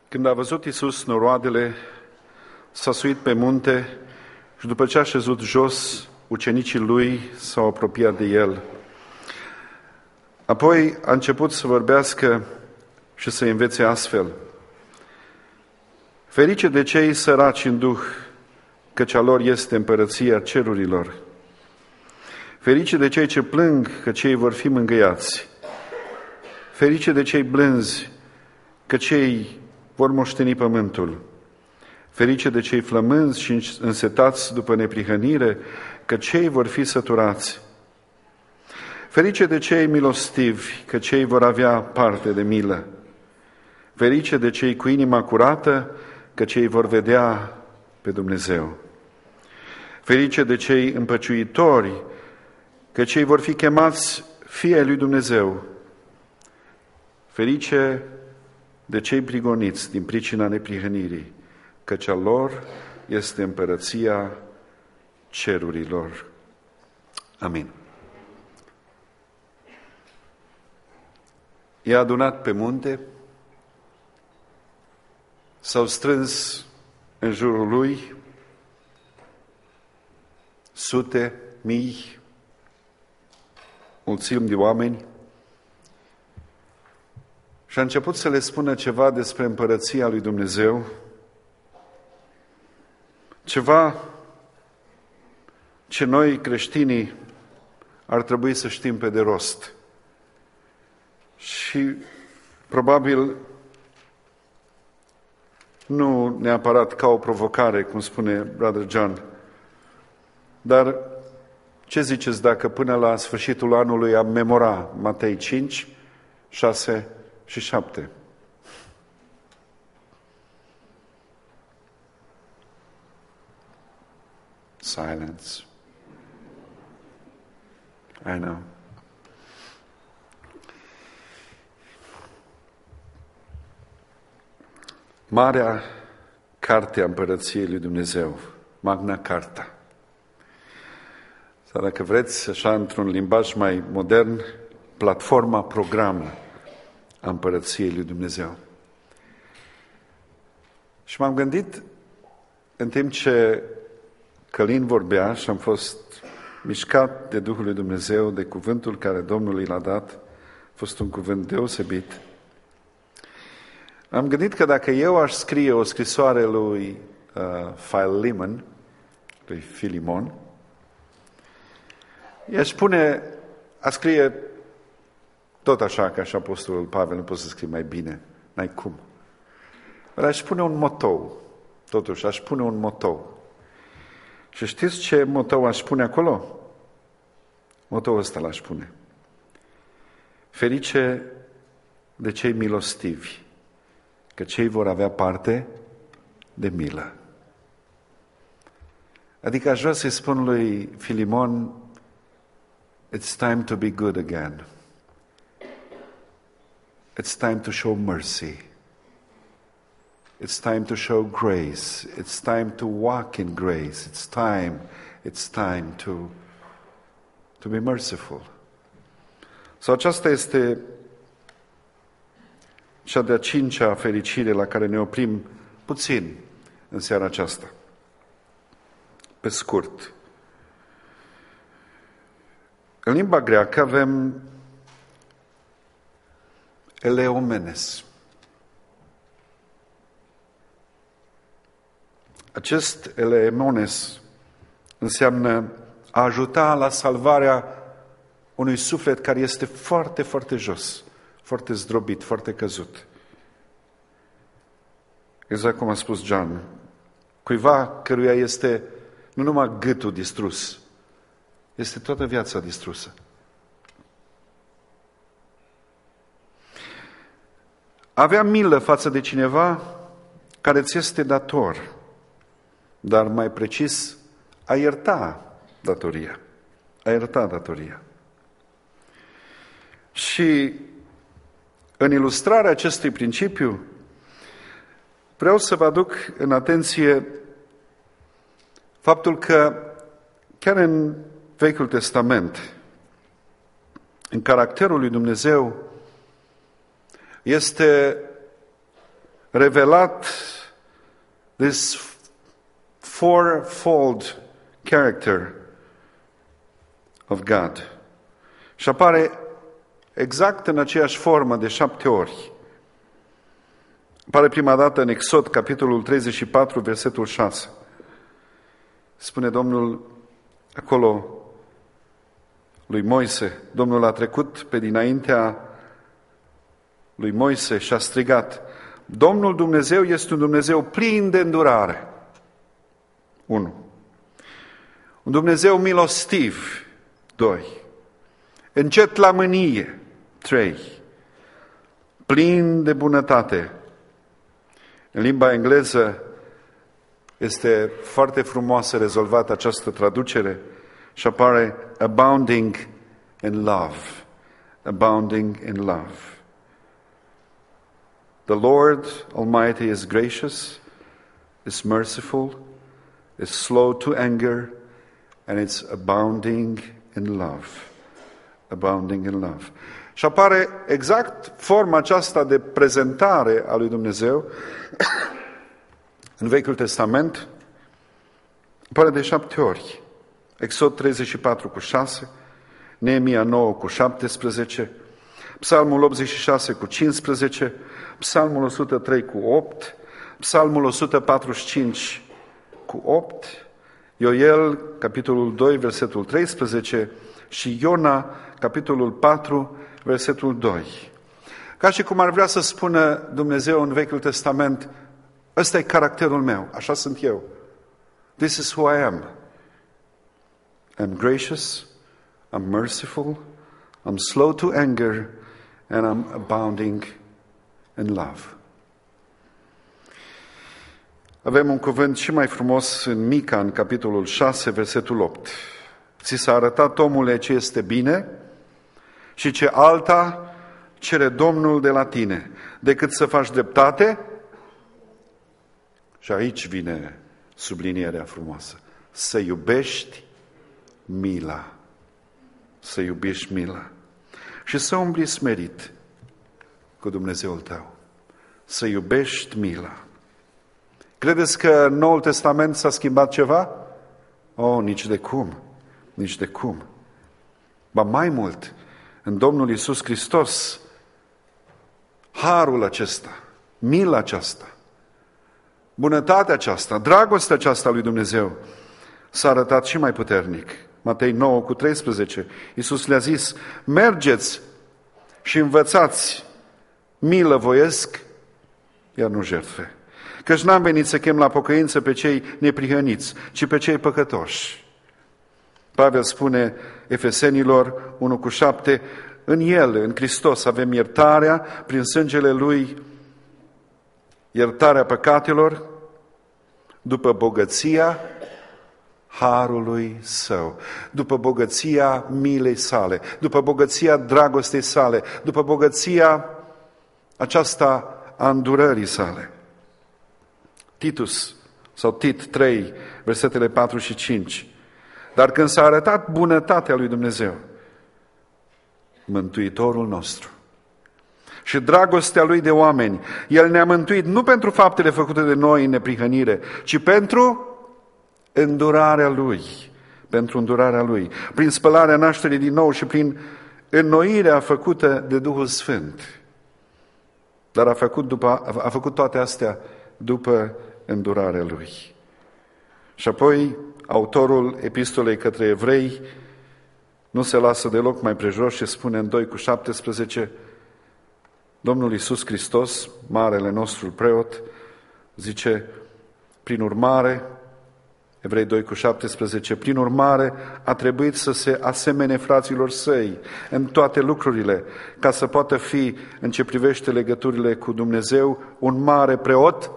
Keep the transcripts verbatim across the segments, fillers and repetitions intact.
Când a văzut Iisus noroadele, s-a suit pe munte și după ce a șezut jos, ucenicii lui s-au apropiat de el. Apoi a început să vorbească și să învețe astfel: Ferice de cei săraci în duh, căci a lor este împărăția cerurilor. Ferice de cei ce plâng, că cei vor fi mângâiați. Ferice de cei blânzi, că cei vor moșteni pământul. Ferice de cei flămânzi și însetați după neprihănire, că cei vor fi săturați. Ferice de cei milostivi, că cei vor avea parte de milă. Ferice de cei cu inima curată, că cei vor vedea pe Dumnezeu. Ferice de cei împăciuitori, că cei vor fi chemați fii ai lui Dumnezeu. Ferice de cei prigoniți din pricina neprihănirii, căci a lor este împărăția cerurilor. Amin. I-a adunat pe munte, s-au strâns în jurul lui sute, mii, mulțimi de oameni și a început să le spună ceva despre împărăția lui Dumnezeu, ceva ce noi creștinii ar trebui să știm pe de rost. Și probabil nu neapărat ca o provocare, cum spune Brother John, dar ce ziceți dacă până la sfârșitul anului am memora Matei cinci, șase și șapte? Silence. I know. Marea carte a împărăției lui Dumnezeu, Magna Carta. Sau dacă vreți, așa într-un limbaj mai modern, platforma, programă a împărăției lui Dumnezeu. Și m-am gândit, în timp ce Călin vorbea și am fost mișcat de Duhul lui Dumnezeu, de cuvântul care Domnul l-a dat, a fost un cuvânt deosebit. Am gândit că dacă eu aș scrie o scrisoare lui uh, Philemon, lui Filimon, i-aș spune, a scrie tot așa ca și Apostolul Pavel, nu poți să scrii mai bine, n-ai cum. Dar aș pune un motou, totuși, aș pune un motou. Și știți ce motou aș pune acolo? Motoul ăsta l-aș pune. Ferice de cei milostivi, că cei vor avea parte de milă. Adică aș vrea să-i spun lui Filimon, it's time to be good again. It's time to show mercy. It's time to show grace. It's time to walk in grace. It's time, it's time to, to be merciful. Sau aceasta este cea de-a cincea fericire la care ne oprim puțin în seara aceasta. Pe scurt. În limba greacă avem eleomenes. Acest eleomenes înseamnă a ajuta la salvarea unui suflet care este foarte, foarte jos, foarte zdrobit, foarte căzut. Exact cum a spus John, cuiva căruia este nu numai gâtul distrus, este toată viața distrusă. Avea milă față de cineva care ți este dator, dar mai precis, a ierta datoria. A ierta datoria. Și în ilustrarea acestui principiu, vreau să vă aduc în atenție faptul că chiar în Vechiul Testament, în caracterul lui Dumnezeu, este revelat this fourfold character of God. Și apare exact în aceeași formă de șapte ori. Apare prima dată în Exod, capitolul treizeci și patru, versetul șase. Spune Domnul acolo lui Moise, Domnul a trecut pe dinaintea lui Moise și a strigat: Domnul Dumnezeu este un Dumnezeu plin de îndurare. unu. Un Dumnezeu milostiv. doi. Încet la mânie. trei. Plin de bunătate. În limba engleză este foarte frumoasă rezolvată această traducere și apare abounding in love. Abounding in love. The Lord Almighty is gracious, is merciful, is slow to anger, and it's abounding in love. Abounding in love. Și apare exact forma aceasta de prezentare a lui Dumnezeu în Vechiul Testament. Apare de șapte ori. Exod treizeci și patru cu șase, Neemia nouă cu șaptesprezece, Psalmul optzeci și șase cu cincisprezece, Psalmul o sută trei cu opt, Psalmul o sută patruzeci și cinci cu opt, Ioel, capitolul doi, versetul treisprezece și Iona, capitolul patru, versetul doi. Ca și cum ar vrea să spună Dumnezeu în Vechiul Testament: ăsta e caracterul meu, așa sunt eu. This is who I am. I'm gracious, I'm merciful, I'm slow to anger, and I'm abounding in love. Avem un cuvânt și mai frumos în Mica, în capitolul șase, versetul opt. Ți s-a arătat, omule, ce este bine și ce alta cere Domnul de la tine, decât să faci dreptate. Și aici vine sublinierea frumoasă. Să iubești mila. Să iubești mila. Și să umbli smerit cu Dumnezeul tău. Să iubești mila. Credeți că în Noul Testament s-a schimbat ceva? Oh, nici de cum. Nici de cum. Ba mai mult, în Domnul Iisus Hristos, harul acesta, mila aceasta, bunătatea aceasta, dragostea aceasta lui Dumnezeu s-a arătat și mai puternic. Matei nouă cu treisprezece, Iisus le-a zis: mergeți și învățați, milă voiesc, iar nu jertfe. Căci n-am venit să chem la pocăință pe cei neprihăniți, ci pe cei păcătoși. Pavel spune Efesenilor unu cu șapte, în El, în Hristos, avem iertarea, prin sângele Lui, iertarea păcatelor, după bogăția harului Său, după bogăția milei sale, după bogăția dragostei sale, după bogăția aceasta a îndurării sale. Titus, sau Tit trei, versetele patru și cinci. Dar când s-a arătat bunătatea lui Dumnezeu, Mântuitorul nostru, și dragostea Lui de oameni, El ne-a mântuit nu pentru faptele făcute de noi în neprihănire, ci pentru îndurarea Lui, pentru îndurarea Lui, prin spălarea nașterii din nou și prin înnoirea făcută de Duhul Sfânt. Dar a făcut, după, a făcut toate astea după îndurarea Lui. Și apoi, autorul epistolei către evrei nu se lasă deloc mai prejos și spune în doi cu șaptesprezece, Domnul Iisus Hristos, marele nostru preot, zice, prin urmare, Evrei doi cu șaptesprezece, prin urmare a trebuit să se asemene fraților săi în toate lucrurile, ca să poată fi, în ce privește legăturile cu Dumnezeu, un mare preot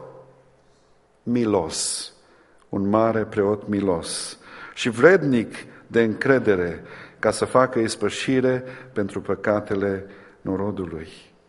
milos. Un mare preot milos și vrednic de încredere, ca să facă ispășire pentru păcatele norodului.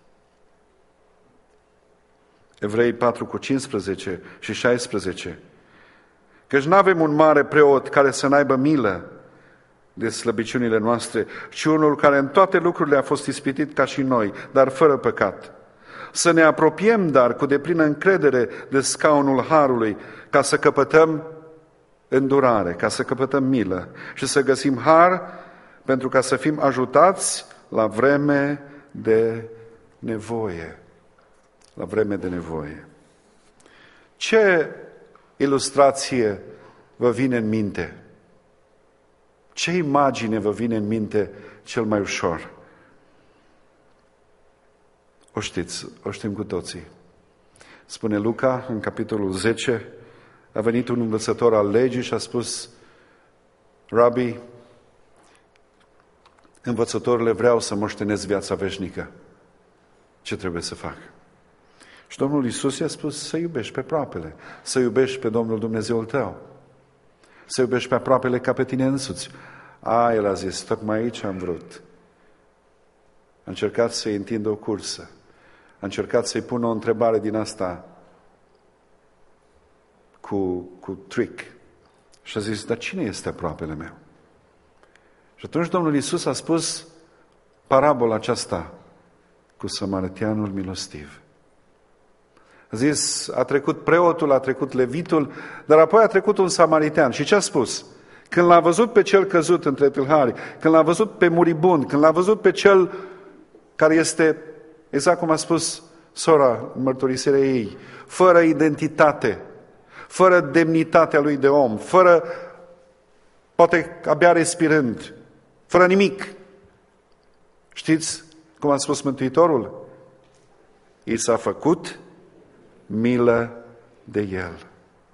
Evrei patru cu cincisprezece și șaisprezece. Căci nu avem un mare preot care să n-aibă milă de slăbiciunile noastre, ci unul care în toate lucrurile a fost ispitit ca și noi, dar fără păcat. Să ne apropiem, dar, cu deplină încredere de scaunul harului, ca să căpătăm îndurare, ca să căpătăm milă și să găsim har pentru ca să fim ajutați la vreme de nevoie. La vreme de nevoie. Ce ilustrație vă vine în minte? Ce imagine vă vine în minte cel mai ușor? O știți, o știm cu toții. Spune Luca în capitolul zece, a venit un învățător al legii și a spus: Rabi, învățătorile, vreau să moștenesc viața veșnică. Ce trebuie să fac? Și Domnul Iisus i-a spus să iubești pe aproapele, să iubești pe Domnul Dumnezeul tău, să iubești pe aproapele ca pe tine însuți. A, el a zis, tocmai aici am vrut. A încercat să-i întindă o cursă. A încercat să-i pună o întrebare din asta cu, cu trick. Și a zis, dar cine este aproapele meu? Și atunci Domnul Iisus a spus parabola aceasta cu samariteanul milostiv. A zis, a trecut preotul, a trecut levitul, dar apoi a trecut un samaritean. Și ce a spus? Când l-a văzut pe cel căzut între tâlhari, când l-a văzut pe muribund, când l-a văzut pe cel care este, exact cum a spus sora în mărturisirea ei, fără identitate, fără demnitatea lui de om, fără, poate abia respirând, fără nimic. Știți cum a spus Mântuitorul? I s-a făcut milă de el.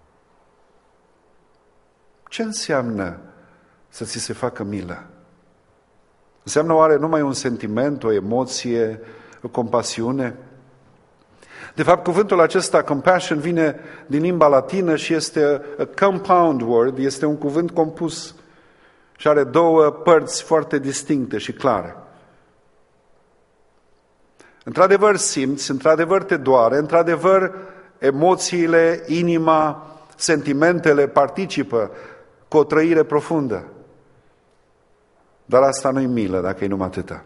Ce înseamnă să ți se facă milă? Înseamnă oare numai un sentiment, o emoție, o compasiune? De fapt, cuvântul acesta, compassion, vine din limba latină și este a compound word, este un cuvânt compus și are două părți foarte distincte și clare. Într-adevăr simți, într-adevăr te doare, într-adevăr emoțiile, inima, sentimentele participă cu o trăire profundă. Dar asta nu-i milă dacă e numai atâta.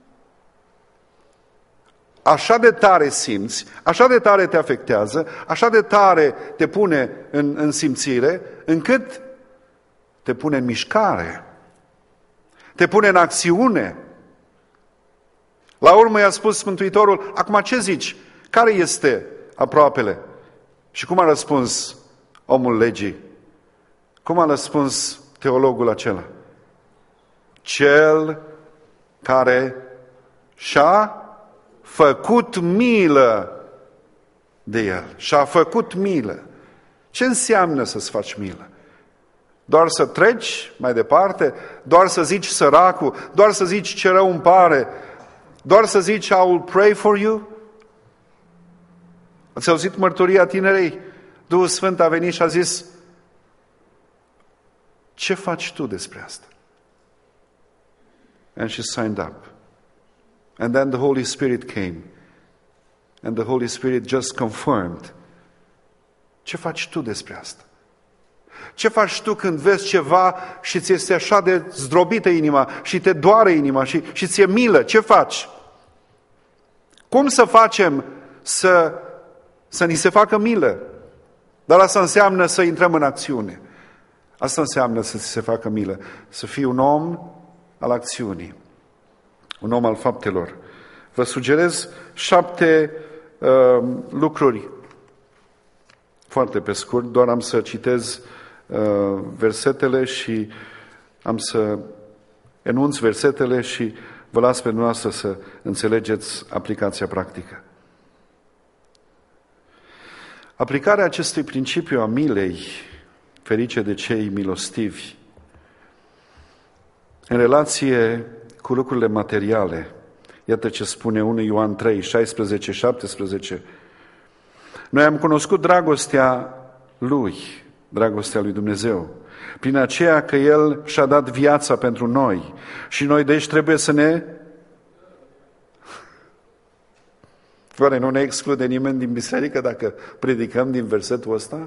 Așa de tare simți, așa de tare te afectează, așa de tare te pune în, în simțire, încât te pune în mișcare, te pune în acțiune. La urmă i-a spus Mântuitorul, acum ce zici? Care este aproapele? Și cum a răspuns omul legii? Cum a răspuns teologul acela? Cel care și-a făcut milă de el. Și-a făcut milă. Ce înseamnă să-ți faci milă? Doar să treci mai departe? Doar să zici săracul? Doar să zici ce rău îmi pare? Doar să zici I will pray for you? Ați auzit mărturia tinerei? Duhul Sfânt a venit și a zis, ce faci tu despre asta? And she signed up. And then the Holy Spirit came. And the Holy Spirit just confirmed. Ce faci tu despre asta? Ce faci tu când vezi ceva și ți este așa de zdrobită inima și te doare inima și, și ți-e milă? Ce faci? Cum să facem să, să ni se facă milă? Dar asta înseamnă să intrăm în acțiune. Asta înseamnă să ți se facă milă. Să fii un om al acțiunii. Un om al faptelor. Vă sugerez șapte uh, lucruri. Foarte pe scurt, doar am să citez uh, versetele și am să enunț versetele și vă las pe dumneavoastră să înțelegeți aplicația practică. Aplicarea acestui principiu a milei, ferice de cei milostivi, în relație cu lucrurile materiale. Iată ce spune unu Ioan trei, șaisprezece, șaptesprezece. Noi am cunoscut dragostea Lui, dragostea lui Dumnezeu, prin aceea că El și-a dat viața pentru noi și noi deci trebuie să ne... Oare nu ne exclude nimeni din biserică dacă predicăm din versetul ăsta?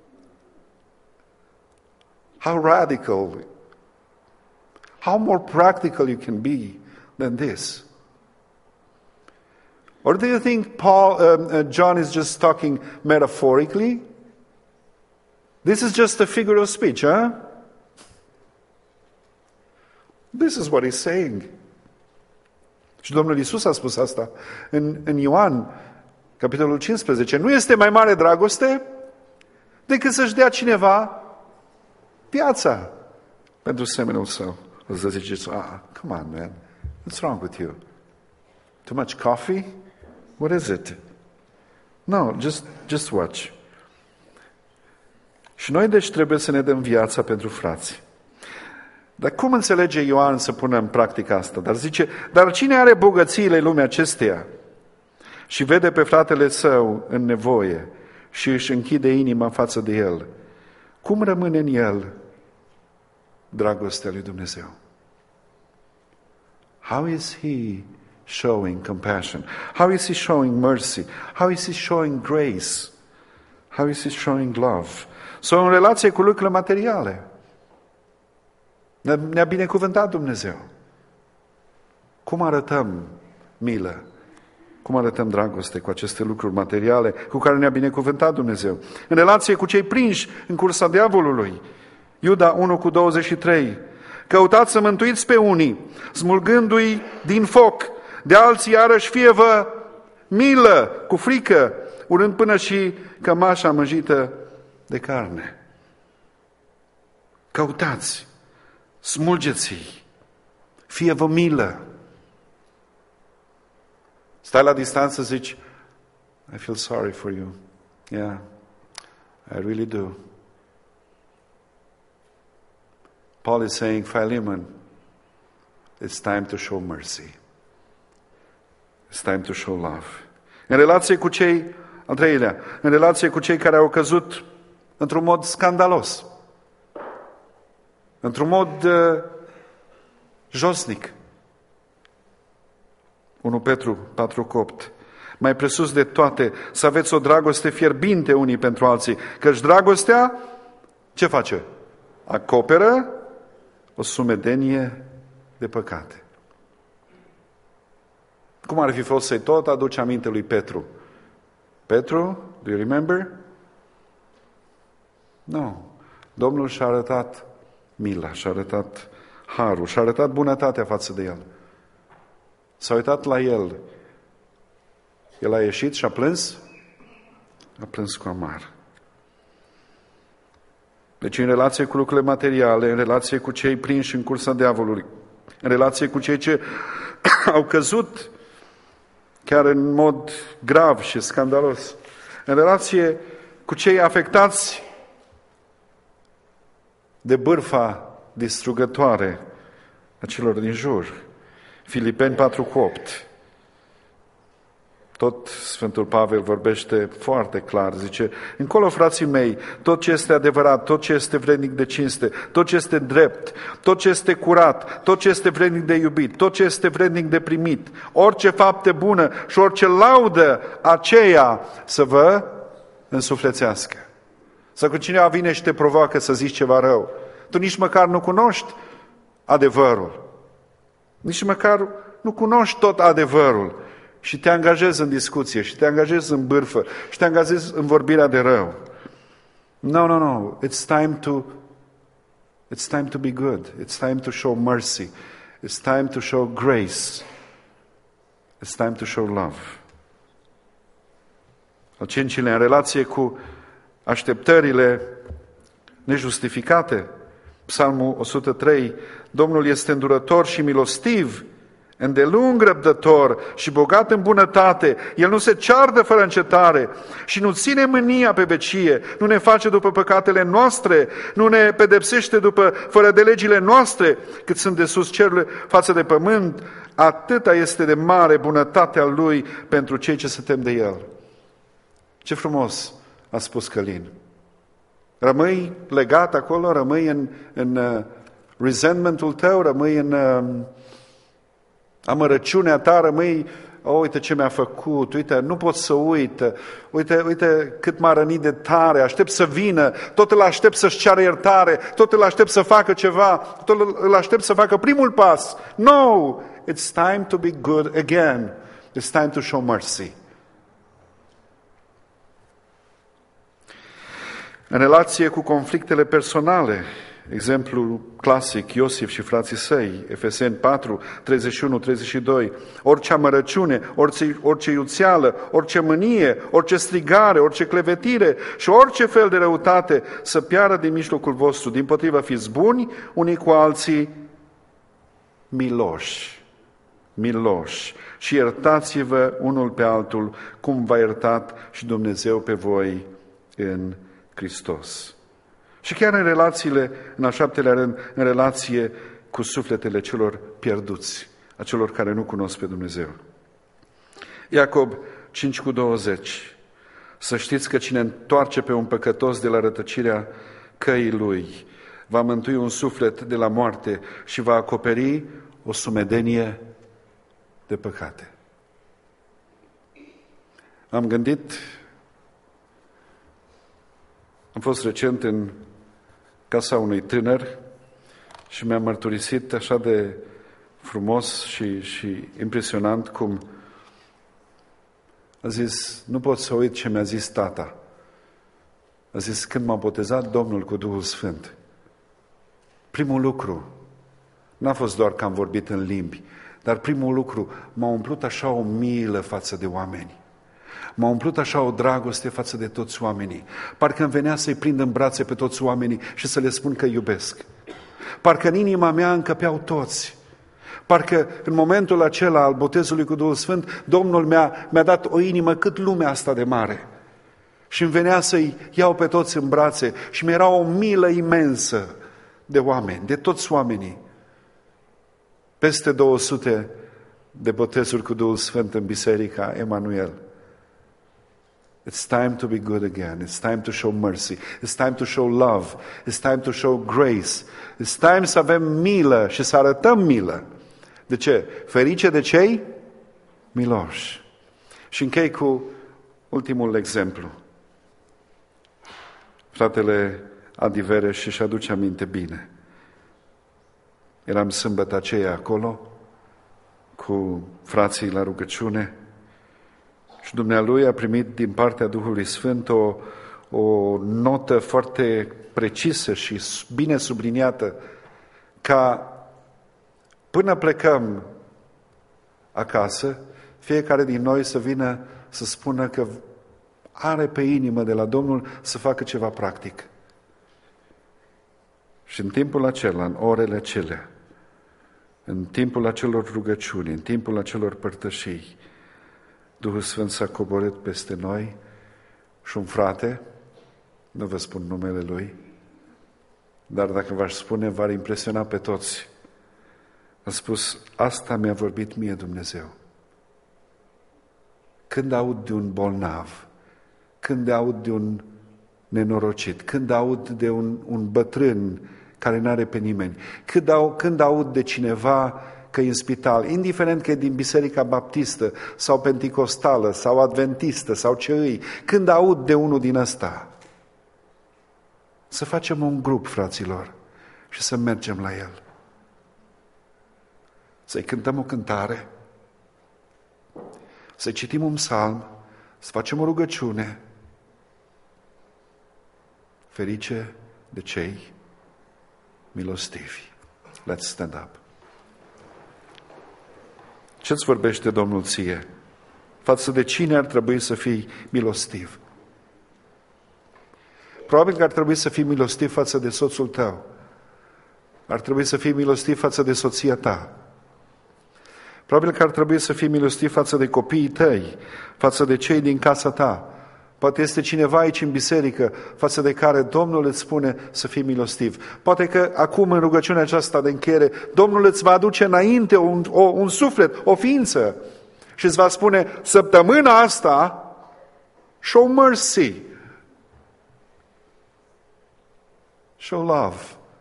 How radical, how more practical you can be than this. Or do you think Paul, um, uh, John is just talking metaphorically? This is just a figure of speech, huh? This is what he's saying. Și Domnul Iisus a spus asta în, în Ioan, capitolul cincisprezece. Nu este mai mare dragoste decât să-și dea cineva viața pentru semenul său. O să ziceți, ah, come on, man. What's wrong with you? Too much coffee? What is it? No, just, just watch. Și noi deci trebuie să ne dăm viața pentru frați. Dar cum înțelege Ioan să pună în practică asta? Dar zice, dar cine are bogățiile lumii acesteia și vede pe fratele său în nevoie și își închide inima față de el, cum rămâne în el dragostea lui Dumnezeu? How is he showing compassion? How is he showing mercy? How is he showing grace? How is he showing love? Sau în relație cu lucrurile materiale. Ne-a binecuvântat Dumnezeu. Cum arătăm milă? Cum arătăm dragoste cu aceste lucruri materiale cu care ne-a binecuvântat Dumnezeu? În relație cu cei prinși în cursa diavolului. Iuda unu cu douăzeci și trei. Căutați să mântuiți pe unii, smulgându-i din foc. De alții iarăși fie-vă milă, cu frică, urând până și cămașa mânjită de carne. Căutați, smulgeți-i, fie-vă milă. Stai la distanță, zici, I feel sorry for you. Yeah, I really do. Paul is saying, Philemon, it's time to show mercy. It's time to show love. În relație cu cei, al treilea, în relație cu cei care au căzut într-un mod scandalos, într-un mod uh, josnic. unu Petru patru cu opt. Mai presus de toate, să aveți o dragoste fierbinte unii pentru alții, căci dragostea, ce face? Acoperă o sumedenie de păcate. Cum ar fi fost să-i tot aduce aminte lui Petru? Petru, do you remember? Nu. Domnul și-a arătat mila, și-a arătat harul, și-a arătat bunătatea față de el. S-a uitat la el. El a ieșit și a plâns? A plâns cu amar. Deci în relație cu lucrurile materiale, în relație cu cei prinși în cursa diavolului, în relație cu cei ce au căzut chiar în mod grav și scandalos, în relație cu cei afectați de bârfa distrugătoare a celor din jur. Filipeni patru cu opt. Tot Sfântul Pavel vorbește foarte clar, zice, încolo, frații mei, tot ce este adevărat, tot ce este vrednic de cinste, tot ce este drept, tot ce este curat, tot ce este vrednic de iubit, tot ce este vrednic de primit, orice fapte bună și orice laudă, aceea să vă însuflețească. Sau când cineva vine și te provoacă să zici ceva rău, tu nici măcar nu cunoști adevărul. Nici măcar nu cunoști tot adevărul. Și te angajezi în discuție, și te angajezi în bârfă, și te angajezi în vorbirea de rău. No, no, no. It's time to, it's time to be good. It's time to show mercy. It's time to show grace. It's time to show love. Al cincilea, în relație cu așteptările nejustificate, Psalmul o sută trei, Domnul este îndurător și milostiv, îndelung răbdător și bogat în bunătate. El nu se ceardă fără încetare și nu ține mânia pe vecie, nu ne face după păcatele noastre, nu ne pedepsește după fără de legile noastre, cât sunt de sus cerurile față de pământ. Atâta este de mare bunătatea Lui pentru cei ce se tem de El. Ce frumos a spus Călin. Rămâi legat acolo, rămâi în, în uh, resentmentul tău, rămâi în uh, amărăciunea ta, rămâi, oh, uite ce mi-a făcut, uite, nu pot să uit, uite, uite cât m-a rănit de tare, aștept să vină, tot îl aștept să-și ceară iertare, tot îl aștept să facă ceva, tot îl aștept să facă primul pas. No! It's time to be good again. It's time to show mercy. În relație cu conflictele personale, exemplu clasic, Iosif și frații săi, Efeseni patru, treizeci și unu treizeci și doi, orice amărăciune, orice, orice iuțeală, orice mânie, orice strigare, orice clevetire și orice fel de răutate să piară din mijlocul vostru. Dimpotrivă, fiți buni unii cu alții, miloși, miloși și iertați-vă unul pe altul, cum v-a iertat și Dumnezeu pe voi în Hristos. Și chiar în relațiile, în a șaptelea rând, în relație cu sufletele celor pierduți, a celor care nu cunosc pe Dumnezeu. Iacob cinci cu douăzeci. Să știți că cine întoarce pe un păcătos de la rătăcirea căii lui, va mântui un suflet de la moarte și va acoperi o sumedenie de păcate. Am gândit, am fost recent în casa unui tânăr și mi-a mărturisit așa de frumos și, și impresionant cum a zis, nu pot să uit ce mi-a zis tata. A zis, când m-a botezat Domnul cu Duhul Sfânt, primul lucru, n-a fost doar că am vorbit în limbi, dar primul lucru, m-a umplut așa o milă față de oameni. M-a umplut așa o dragoste față de toți oamenii. Parcă îmi venea să-i prind în brațe pe toți oamenii și să le spun că iubesc. Parcă în inima mea încăpeau toți. Parcă în momentul acela al botezului cu Duhul Sfânt, Domnul mi-a, mi-a dat o inimă cât lumea asta de mare. Și îmi venea să-i iau pe toți în brațe și mi-era o milă imensă de oameni, de toți oamenii. Peste două sute de botezuri cu Duhul Sfânt în Biserica Emanuel. It's time to be good again. It's time to show mercy. It's time to show love. It's time to show grace. It's time să avem milă și să arătăm milă. De ce? Ferice de cei miloși. Și închei cu ultimul exemplu. Fratele Adi Vereș și-și aduce aminte bine. Eram sâmbătă aceea acolo cu frații la rugăciune și dumnealui a primit din partea Duhului Sfânt o, o notă foarte precisă și bine subliniată ca până plecăm acasă, fiecare din noi să vină să spună că are pe inimă de la Domnul să facă ceva practic. Și în timpul acela, în orele acelea, în timpul acelor rugăciuni, în timpul acelor părtășii, Duhul Sfânt s-a coborât peste noi și un frate, nu vă spun numele lui, dar dacă v-aș spune, v-ar impresiona pe toți. A spus, asta mi-a vorbit mie Dumnezeu. Când aud de un bolnav, când aud de un nenorocit, când aud de un, un bătrân care nu are pe nimeni, când, au, când aud de cineva că e în spital, indiferent că e din Biserica Baptistă sau Penticostală sau Adventistă sau ce îi, când aud de unul din ăsta, să facem un grup, fraților, și să mergem la el. Să-i cântăm o cântare, să citim un psalm, să facem o rugăciune. Ferice de cei milostivi. Let's stand up. Ce-ți vorbește Domnul ție? Față de cine ar trebui să fii milostiv? Probabil că ar trebui să fii milostiv față de soțul tău. Ar trebui să fii milostiv față de soția ta. Probabil că ar trebui să fii milostiv față de copiii tăi, față de cei din casa ta. Poate este cineva aici în biserică față de care Domnul îți spune să fii milostiv. Poate că acum în rugăciunea aceasta de încheiere Domnul îți va aduce înainte un, o, un suflet, o ființă și îți va spune săptămâna asta show mercy, show love.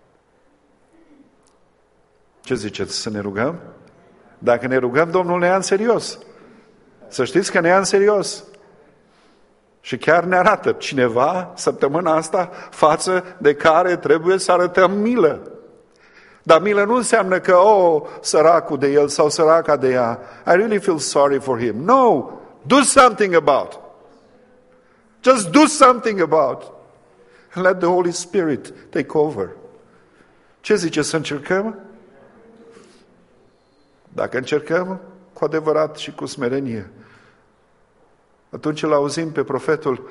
Ce ziceți, să ne rugăm? Dacă ne rugăm, Domnul ne ia în serios. Să știți că ne ia în serios. Și chiar ne arată cineva săptămâna asta față de care trebuie să arătăm milă. Dar milă nu înseamnă că, oh, săracul de el sau săraca de ea, I really feel sorry for him. No, do something about. Just do something about. And let the Holy Spirit take over. Ce zice, să încercăm? Dacă încercăm cu adevărat și cu smerenie, atunci îl auzim pe profetul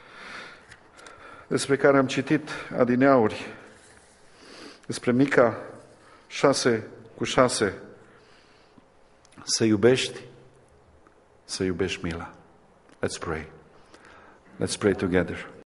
despre care am citit adineauri, despre Mica șase cu șase, să iubești, să iubești mila. Let's pray. Let's pray together.